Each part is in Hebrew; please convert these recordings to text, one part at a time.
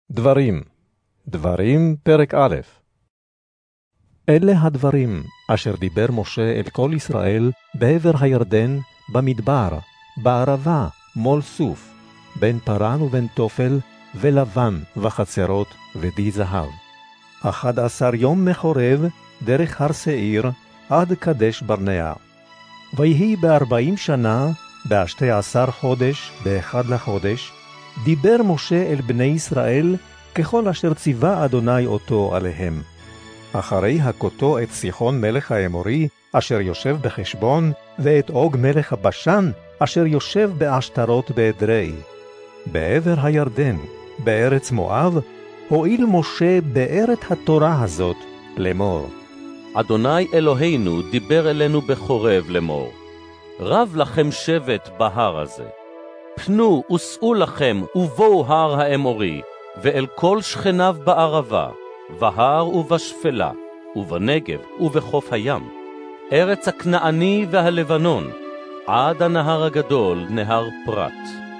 דברים פרק א'. אלה הדברים אשר דיבר משה אל כל ישראל בעבר הירדן, במדבר, בערבה, מול סוף, בין פרן ובין תופל, ולבן וחצרות ודי זהב. 11 יום מחורב, דרך הר שעיר, עד קדש ברנע. ויהי ב40 שנה, ב12 חודש, ב1 לחודש, דיבר משה אל בני ישראל, ככל אשר ציווה אדוני אותו עליהם. אחרי הכותו את סיחון מלך האמורי, אשר יושב בחשבון, ואת אוג מלך הבשן, אשר יושב באשתרות באדרי. בעבר הירדן, בארץ מואב, הועיל משה בארת התורה הזאת לאמור. אדוני אלוהינו דיבר אלינו בחורב לאמור. רב לכם שבט בהר הזה. פנו וסעו לכם ובואו הר האמורי, ואל כל שכניו בערבה, בהר ובשפלה, ובנגב ובחוף הים, ארץ הכנעני והלבנון, עד הנהר הגדול, נהר פרת.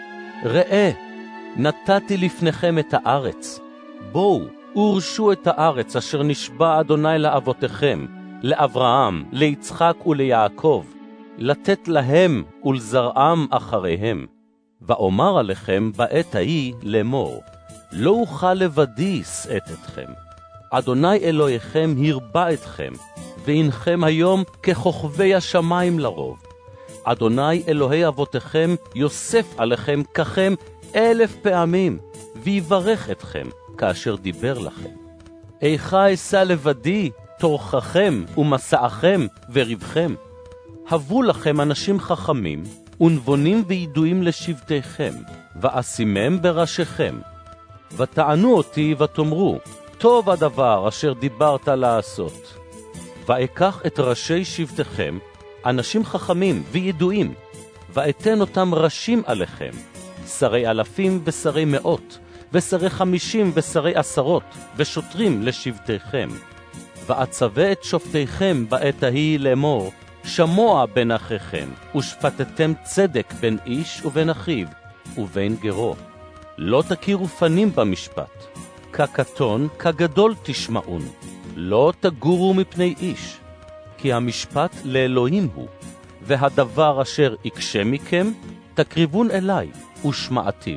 ראה, נתתי לפניכם את הארץ. בואו, ורשו את הארץ אשר נשבע אדוני לאבותיכם, לאברהם, ליצחק וליעקב, לתת להם ולזרעם אחריהם. ואומר עליכם בעת ההיא לאמור, לא אוכל לבדי שאת אתכם. אדוני אלוהיכם הרבה אתכם, והנכם היום ככוכבי השמיים לרוב. אדוני אלוהי אבותיכם יוסף עליכם ככם 1000 פעמים, ויברך אתכם כאשר דיבר לכם. איכה אשא לבדי תורככם ומסעכם וריבכם. הבו לכם אנשים חכמים, ונבונים וידועים לשבטיכם, ואשימם בראשיכם. ותענו אותי ותאמרו, טוב הדבר אשר דיברת לעשות. ואקח את ראשי שבטיכם, אנשים חכמים וידועים, ואתן אותם ראשים עליכם, שרי אלפים ושרי מאות, ושרי 50 ושרי 10, ושוטרים לשבטיכם. ואצווה את שופטיכם בעת ההיא לאמור, שמוע בין אחיכם, ושפטתם צדק בין איש ובין אחיו, ובין גרו. לא תכירו פנים במשפט, כקטון כגדול תשמעון, לא תגורו מפני איש, כי המשפט לאלוהים הוא, והדבר אשר יקשה מכם, תקריבון אליי, ושמעתיו.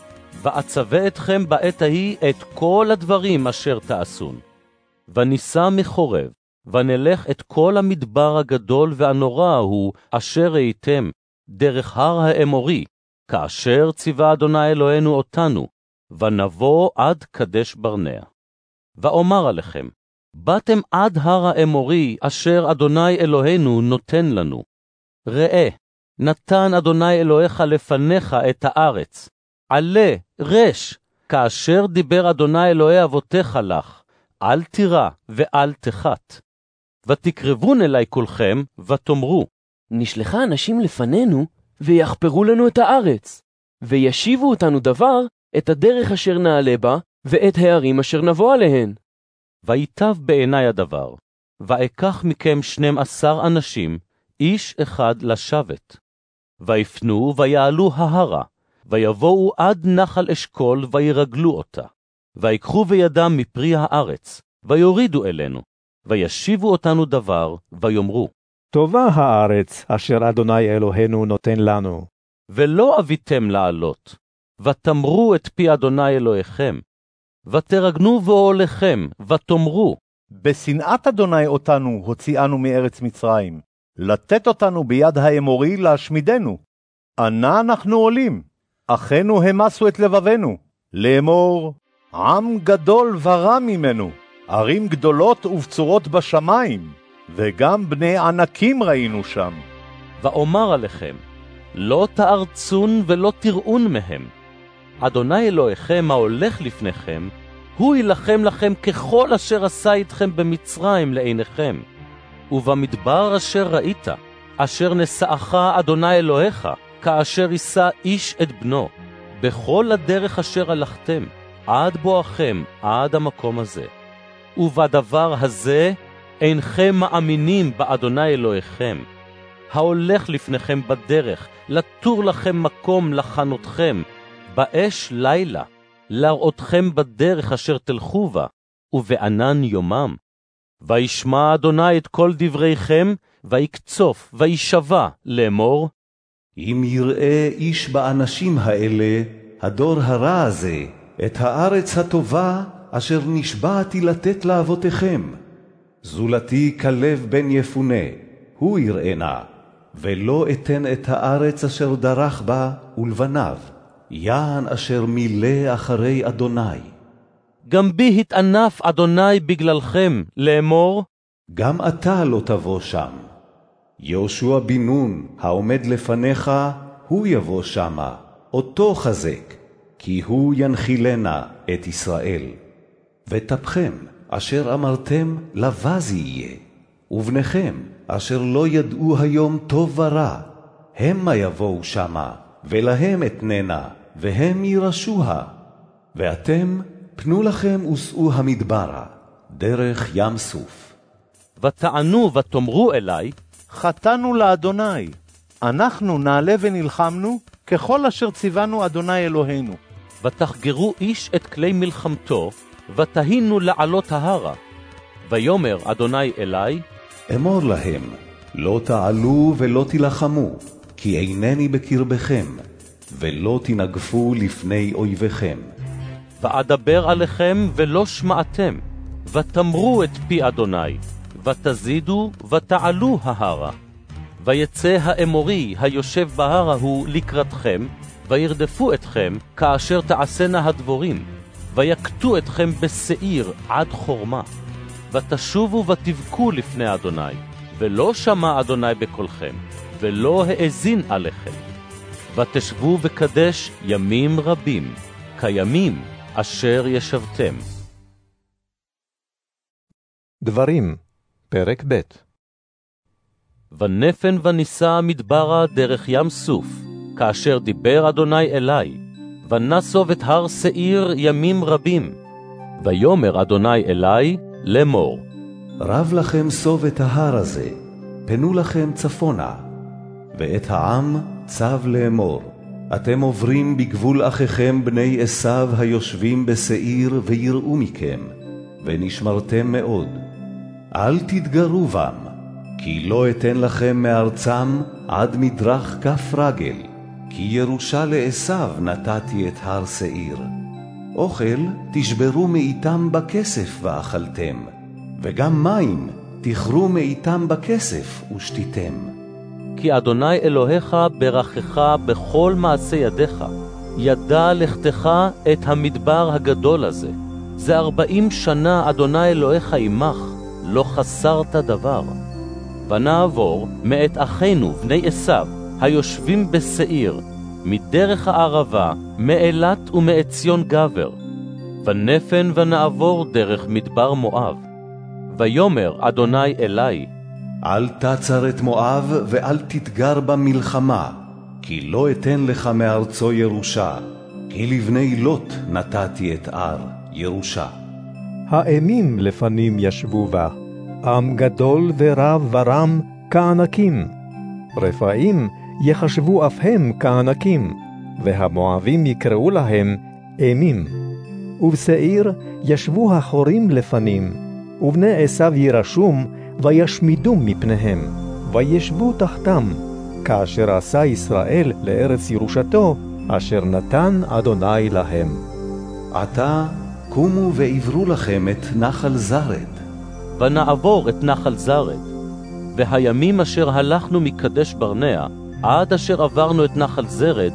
ואצווה אתכם בעת ההיא את כל הדברים אשר תעשון. וניסע מחורב, ונלך את כל המדבר הגדול והנורא ההוא, אשר ראיתם, דרך הר האמורי, כאשר ציווה אדוני אלוהינו אותנו, ונבוא עד קדש ברנע. ואומר עליכם, באתם עד הר האמורי, אשר אדוני אלוהינו נותן לנו. ראה, נתן אדוני אלוהיך לפניך את הארץ. עלה, רש, כאשר דיבר אדוני אלוהי אבותיך לך, אל תירא ואל תחת. ותקרבון אלי כולכם, ותאמרו, נשלחה אנשים לפנינו, ויחפרו לנו את הארץ, וישיבו אותנו דבר, את הדרך אשר נעלה בה, ואת הערים אשר נבוא עליהן. ויטב בעיני הדבר, ואקח מכם 12 אנשים, איש אחד לשבת. ויפנו ויעלו ההרה, ויבואו עד נחל אשכול וירגלו אותה. ויקחו בידם מפרי הארץ, ויורידו אלינו, וישיבו אותנו דבר, ויאמרו, טובה הארץ אשר אדוני אלוהינו נותן לנו. ולא אביתם לעלות, ותמרו את פי אדוני אלוהיכם, ותרגנו ואוהליכם, ותאמרו, בשנאת אדוני אותנו הוציאנו מארץ מצרים, לתת אותנו ביד האמורי להשמידנו. אנה אנחנו עולים, אחינו המסו את לבבנו, לאמור, עם גדול ורע ממנו, ערים גדולות ובצורות בשמיים, וגם בני ענקים ראינו שם. ואומר עליכם, לא תארצון ולא תראון מהם. אדוני אלוהיכם ההולך לפניכם, הוא ילחם לכם ככל אשר עשה איתכם במצרים לעיניכם. ובמדבר אשר ראית, אשר נשאך אדוני אלוהיך, כאשר יישא איש את בנו, בכל הדרך אשר הלכתם, עד בואכם, עד המקום הזה. ובדבר הזה אינכם מאמינים באדוני אלוהיכם, ההולך לפניכם בדרך, לתור לכם מקום לחנותכם, באש לילה, להראותכם בדרך אשר תלכו בה, ובענן יומם. וישמע אדוני את כל דבריכם, ויקצוף, וישבע לאמור, אם יראה איש באנשים האלה, הדור הרע הזה, את הארץ הטובה אשר נשבעתי לתת לאבותיכם, זולתי כלב בן יפונה, הוא יראנה, ולא אתן את הארץ אשר דרך בה ולבניו, יען אשר מילא אחרי אדוני. גם בי התענף אדוני בגללכם, לאמור, גם אתה לא תבוא שם. יהושע בן נון, העומד לפניך, הוא יבוא שמה, אותו חזק, כי הוא ינחילנה את ישראל. ותפכם, אשר אמרתם, לבז יהיה, ובניכם, אשר לא ידעו היום טוב ורע, המה יבואו שמה, ולהם אתננה, והם ירשוה. ואתם, פנו לכם וסעו המדברה, דרך ים סוף. ותענו ותאמרו אלי, חטאנו לאדוני, אנחנו נעלה ונלחמנו, ככל אשר ציוונו אדוני אלוהינו. ותחגרו איש את כלי מלחמתו, ותהינו לעלות ההרה. ויאמר אדוני אלי, אמור להם, לא תעלו ולא תלחמו, כי אינני בקרבכם, ולא תנגפו לפני אויביכם. ואדבר עליכם ולא שמעתם, ותמרו את פי אדוני, ותזידו ותעלו ההרה. ויצא האמורי היושב בהר ההוא לקראתכם, וירדפו אתכם כאשר תעשנה הדבורים, ויקטו אתכם בשעיר עד חורמה. ותשובו ותבכו לפני אדוני, ולא שמע אדוני בקולכם, ולא האזין עליכם. ותשבו וקדש ימים רבים, כימים אשר ישבתם. דברים, פרק ב'. ונפן וניסה מדברה דרך ים סוף, כאשר דיבר אדוני אלי, ונסוב את הר שעיר ימים רבים. ויאמר אדוני אלי לאמור, רב לכם סוב את ההר הזה, פנו לכם צפונה. ואת העם צב לאמור, אתם עוברים בגבול אחיכם בני עשיו היושבים בשעיר ויראו מכם, ונשמרתם מאוד. אל תתגרו בם, כי לא אתן לכם מארצם עד מדרך כף רגל, כי ירושה לעשיו נתתי את הר שעיר. אוכל תשברו מאיתם בכסף ואכלתם, וגם מים תכרו מאיתם בכסף ושתיתם. כי אדוני אלוהיך ברכך בכל מעשה ידיך, ידע לכתך את המדבר הגדול הזה. זה 40 שנה אדוני אלוהיך עמך, לא חסרת דבר. ונעבור מאת אחינו בני עשיו, היושבים בשעיר, מדרך הערבה, מאילת ומעציון גבר. ונפן ונעבור דרך מדבר מואב. ויאמר אדוני אלי, אל תצר את מואב ואל תתגר במלחמה, כי לא אתן לך מארצו ירושה, כי לבני לוט נתתי את אר ירושה. האמים לפנים ישבו בה, עם גדול ורב ורם כענקים. רפאים יחשבו אף הם כענקים, והמואבים יקראו להם אמים. ובשעיר ישבו החורים לפנים, ובני עשיו ירשום וישמידום מפניהם, וישבו תחתם, כאשר עשה ישראל לארץ ירושתו, אשר נתן אדוני להם. עתה קומו ועברו לכם את נחל זרד. ונעבור את נחל זרד. והימים אשר הלכנו מקדש ברנע, עד אשר עברנו את נחל זרד,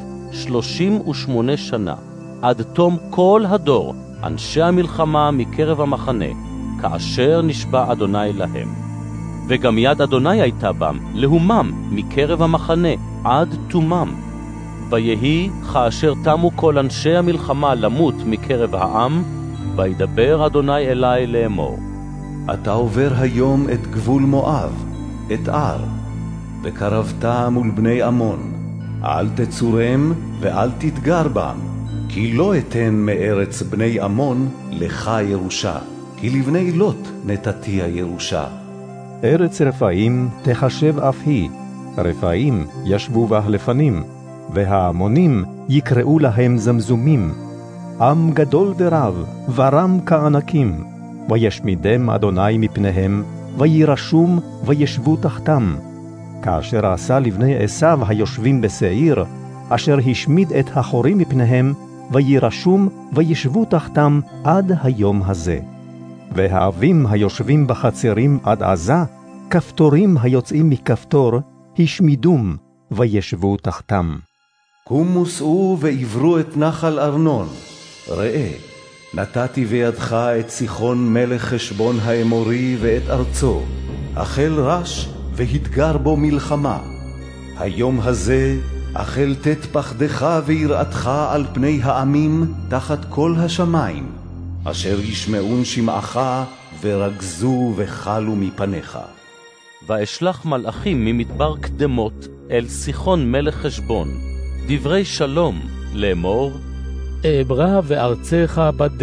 38 שנה, עד תום כל הדור, אנשי המלחמה מקרב המחנה, כאשר נשבע אדוני להם. וגם יד אדוני הייתה בם, להומם מקרב המחנה, עד תומם. ויהי כאשר תמו כל אנשי המלחמה למות מקרב העם, וידבר אדוני אלי לאמור. אתה עובר היום את גבול מואב, את אר, וקרבת מול בני עמון. אל תצורם ואל תתגר בם, כי לא אתן מארץ בני עמון לך ירושה, כי לבני לוט נתתי הירושה. ארץ רפאים תחשב אף היא, רפאים ישבו בה לפנים, והעמונים יקראו להם זמזומים. עם גדול ורב, ורם כענקים, וישמידם אדוני מפניהם, וירשום וישבו תחתם. כאשר עשה לבני עשיו היושבים בשעיר, אשר השמיד את החורים מפניהם, וירשום וישבו תחתם עד היום הזה. והאבים היושבים בחצרים עד עזה, כפתורים היוצאים מכפתור, השמידום וישבו תחתם. קומו סעו ועברו את נחל ארנון. ראה, נתתי בידך את סיחון מלך חשבון האמורי ואת ארצו, החל רש והתגר בו מלחמה. היום הזה החל תת פחדך ויראתך על פני העמים תחת כל השמיים, אשר ישמעון שמעך ורגזו וחלו מפניך. ואשלח מלאכים ממדבר קדמות אל סיחון מלך חשבון, דברי שלום לאמור, אעברה וארצך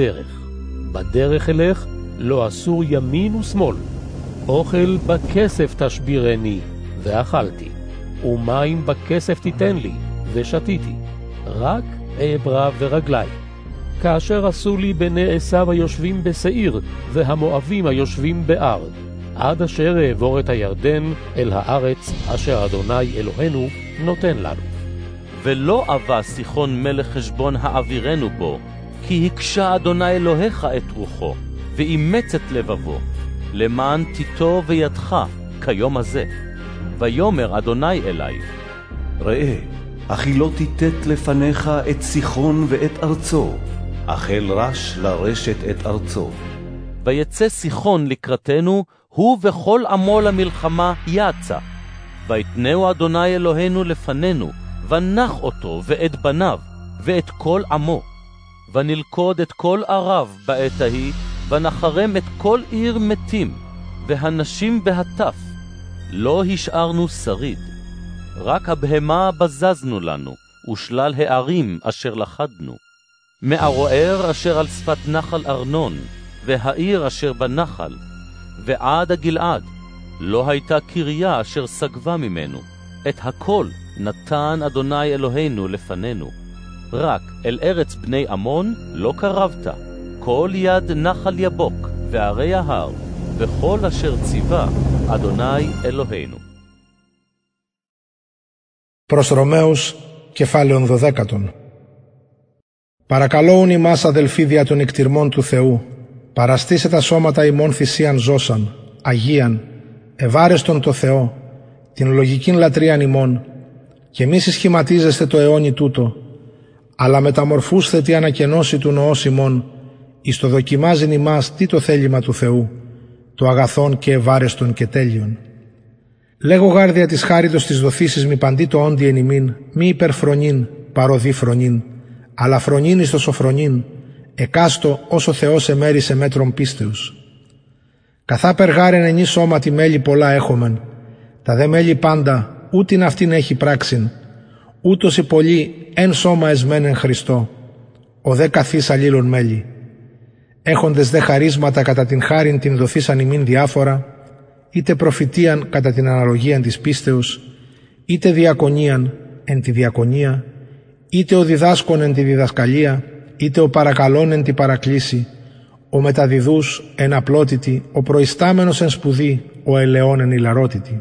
בדרך אלך, לא אסור ימין ושמאל. אוכל בכסף תשבירני, ואכלתי, ומים בכסף תיתן לי, ושתיתי, רק אעברה ורגלי. כאשר עשו לי בני עשיו היושבים בשעיר, והמואבים היושבים בארד, עד אשר אעבור את הירדן אל הארץ אשר אדוני אלוהינו נותן לנו. ולא אבה סיחון מלך חשבון העבירנו בו, כי הקשה אדוני אלוהיך את רוחו, ואימץ את לבבו, למען תיתו וידך כיום הזה. ויאמר אדוני אלי, ראה, אחי לא תיתת לפניך את סיחון ואת ארצו, החל רש לרשת את ארצו. ויצא סיחון לקראתנו, הוא וכל עמו למלחמה יצא. ויתנהו אדוני אלוהינו לפנינו, ונח אותו ואת בניו, ואת כל עמו. ונלכוד את כל ערב בעת ההיא, ונחרם את כל עיר מתים, והנשים בהטף. לא השארנו שריד. רק הבהמה בזזנו לנו, ושלל הערים אשר לחדנו. מערוער אשר על שפת נחל ארנון, והעיר אשר בנחל, ועד הגלעד, לא הייתה קריה אשר סגבה ממנו. את הכל נתן אדוני אלוהינו לפנינו. רק אל ארץ בני עמון לא קרבת. כל יד נחל יבוק, וערי ההר, וכל אשר ציווה אדוני Eloheinu. Προς Ρωμαίους, κεφάλαιον 12. Παρακαλώουν ημάς αδελφοί δια των εκτιρμών του Θεού, παραστήσε τα σώματα ημών θυσίαν ζώσαν, αγίαν, ευάρεστον το Θεό, την λογικήν λατρείαν ημών, και μη συσχηματίζεστε το αιώνι τούτο, αλλά μεταμορφούσθε τη ανακαινώση του νοός ημών, εις το δοκιμάζειν ημάς τι το θέλημα του Θεού, το αγαθόν και ευάρεστον και τέλειον. Λέγω γάρδια της χάριτος της δοθήσης μη παντί το όντι εν ημίν, μη υπερφρονήν, παροδί φρονήν, αλλά φρονήν εις το σοφρονήν, εκάστο όσο Θεός εμέρισε μέτρον πίστεως. Καθά περγάρεν ενή σώματι μέλη πολλά έχομεν, τα δε μέλη πάντα ούτιν αυτήν έχει πράξην, ούτως οι πολλοί εν σώμα εσμένεν Χριστό, ο δε καθής αλλήλων μέλη. Έχοντες δε χαρίσματα κατά την χάριν την δοθήσαν ημίν διάφορα, είτε προφητείαν κατά την αναλογίαν της πίστεως, είτε διακονίαν εν τη διακονία, είτε ο διδάσκον εν τη διδασκαλία, είτε ο παρακαλών εν τη παρακλήση, ο μεταδιδούς εν απλότητη, ο προϊστάμενος εν σπουδή, ο ελαιών εν ηλαρότητη.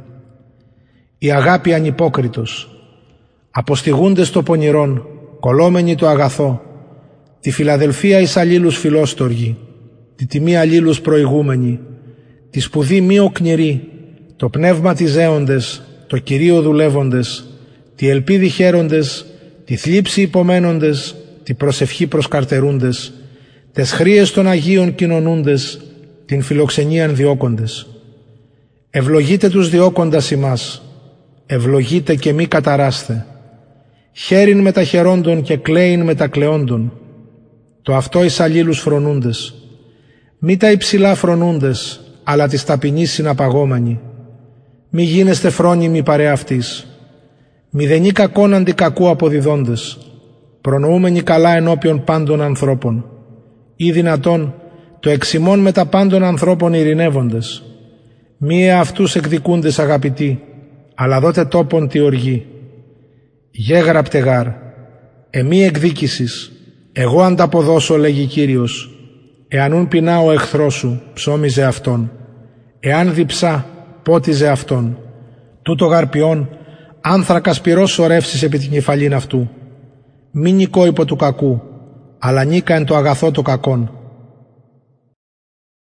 Η αγάπη ανυπόκριτος, αποστηγούντες το πονηρόν, κολόμενοι το αγαθό, τη φιλαδελφία εις αλλήλους φιλόστοργοι, τη τιμή αλλήλους προηγούμενοι, τη σπουδή μη οκνηρή, το πνεύμα της ζέοντες, το Κυρίο δουλεύοντες, τη ελπίδη χαίροντες, τη θλίψη υπομένοντες, τη προσευχή προσκαρτερούντες, τες χρίες των Αγίων κοινωνούντες, την φιλοξενίαν διώκοντες. Ευλογείτε τους διώκοντας ημάς, ευλογείτε και μη καταράστε. Χαίρειν με τα χαιρόντων και κλαίειν με τα κλαιόντων. Το αυτό εις αλλήλους φρονούντες. Μη τα υψηλά φρονούντες, αλλά της ταπεινής συναπαγόμενοι. Μη γίνεστε φρόνιμοι παρέ αυτής. Μηδενή κακόν αντί κακού αποδιδόντες. Προνοούμενοι καλά ενώπιον πάντων ανθρώπων. Ή δυνατόν το εξημών με τα πάντων ανθρώπων ειρηνεύοντες. Μη εαυτούς εκδικούντες αγαπητοί, αλλά δότε τόπον τη οργή. Γέγραπτε γάρ, εμεί εκδίκησης, Εγώ ανταποδώσω, λέγει Κύριος, εάν ούν πεινά ο εχθρός σου, ψώμιζε αυτόν, εάν διψά, πότιζε αυτόν. Τούτο γαρπιόν, άνθρακα πυρός σωρεύσεις επί την κεφαλήν αυτού. Μη νικώ υπό του κακού, αλλά νίκα εν το αγαθό το κακόν.